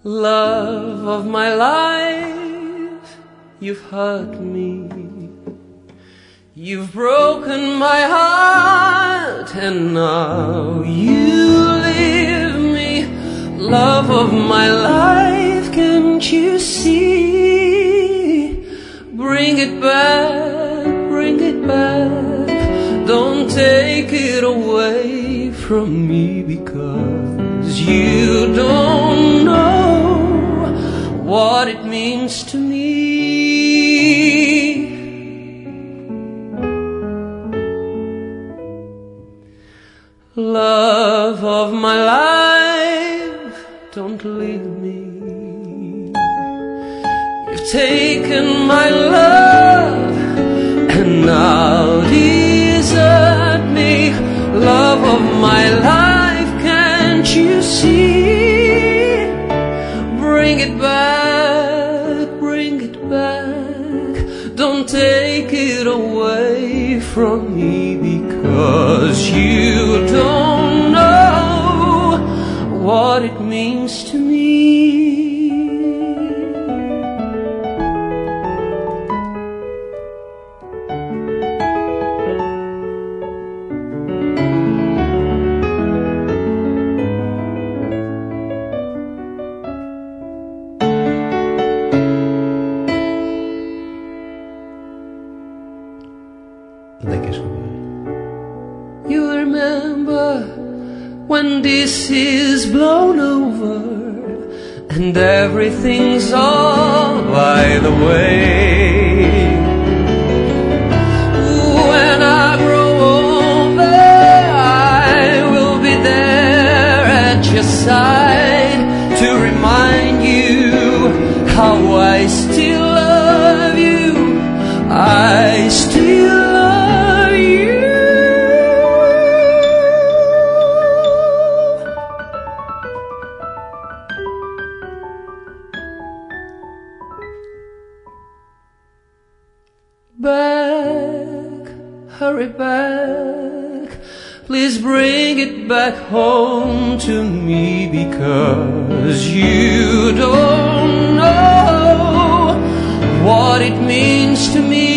Love of my life, you've hurt me. You've broken my heart and now you leave me. Love of my life, can't you see? Bring it back, bring it back. Don't take it away from me, because you don't know what it means to me. Love of my life, don't leave me. You've taken my love and now desert me. Love of my life, can't you see? Bring it back, bring it back. Don't take it away from me, because you don't know what it means to me. You remember when this is blown over and everything's all by the way. When I grow older, I will be there at your side to remind you how I still love you. I still love you. Back, hurry back, please bring it back home to me, because you don't know what it means to me.